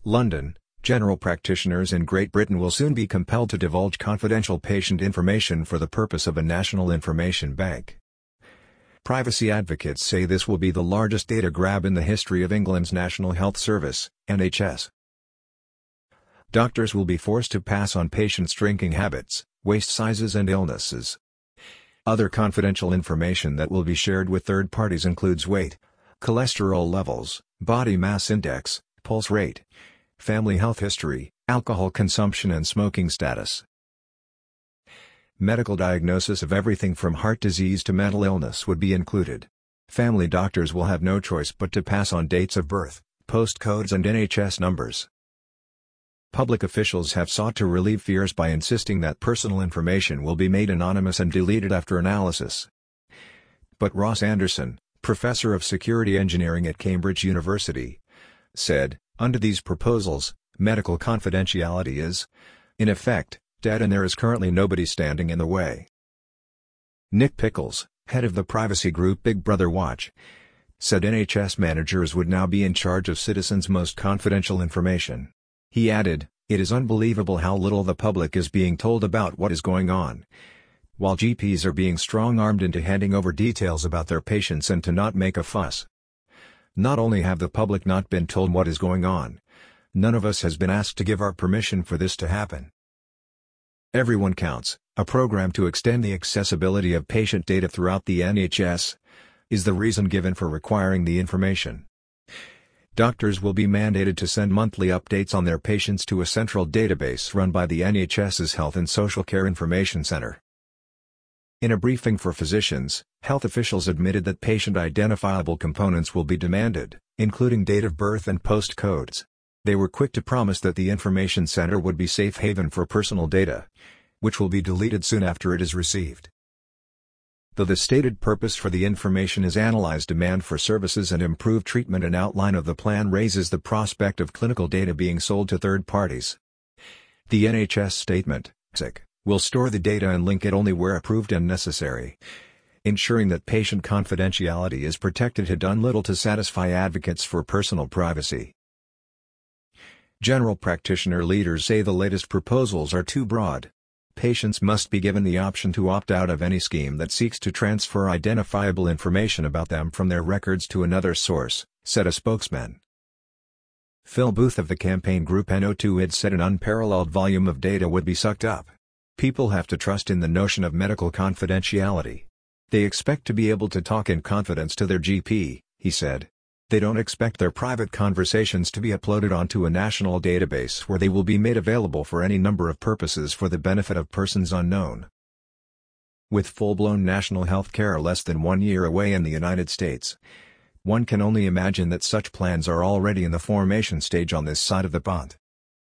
London, general practitioners in Great Britain will soon be compelled to divulge confidential patient information for the purpose of a national information bank. Privacy advocates say this will be the largest data grab in the history of England's National Health Service, NHS. Doctors will be forced to pass on patients' drinking habits, waist sizes and illnesses. Other confidential information that will be shared with third parties includes weight, cholesterol levels, body mass index, pulse rate, family health history, alcohol consumption and smoking status. Medical diagnosis of everything from heart disease to mental illness would be included. Family doctors will have no choice but to pass on dates of birth, postcodes and NHS numbers. Public officials have sought to relieve fears by insisting that personal information will be made anonymous and deleted after analysis. But Ross Anderson, professor of security engineering at Cambridge University, said, under these proposals, medical confidentiality is, in effect, dead and there is currently nobody standing in the way. Nick Pickles, head of the privacy group Big Brother Watch, said NHS managers would now be in charge of citizens' most confidential information. He added, "It is unbelievable how little the public is being told about what is going on. While GPs are being strong-armed into handing over details about their patients and to not make a fuss. Not only have the public not been told what is going on, none of us has been asked to give our permission for this to happen." Everyone Counts, a program to extend the accessibility of patient data throughout the NHS, is the reason given for requiring the information. Doctors will be mandated to send monthly updates on their patients to a central database run by the NHS's Health and Social Care Information Centre. In a briefing for physicians, health officials admitted that patient-identifiable components will be demanded, including date of birth and postcodes. They were quick to promise that the information center would be safe haven for personal data, which will be deleted soon after it is received. Though the stated purpose for the information is analyze demand for services and improve treatment, an outline of the plan raises the prospect of clinical data being sold to third parties. The NHS statement, will store the data and link it only where approved and necessary. Ensuring that patient confidentiality is protected had done little to satisfy advocates for personal privacy. General practitioner leaders say the latest proposals are too broad. Patients must be given the option to opt out of any scheme that seeks to transfer identifiable information about them from their records to another source, said a spokesman. Phil Booth of the campaign group NO2ID said an unparalleled volume of data would be sucked up. People have to trust in the notion of medical confidentiality. They expect to be able to talk in confidence to their GP, he said. They don't expect their private conversations to be uploaded onto a national database where they will be made available for any number of purposes for the benefit of persons unknown. With full-blown national health care less than 1 year away in the United States, one can only imagine that such plans are already in the formation stage on this side of the pond.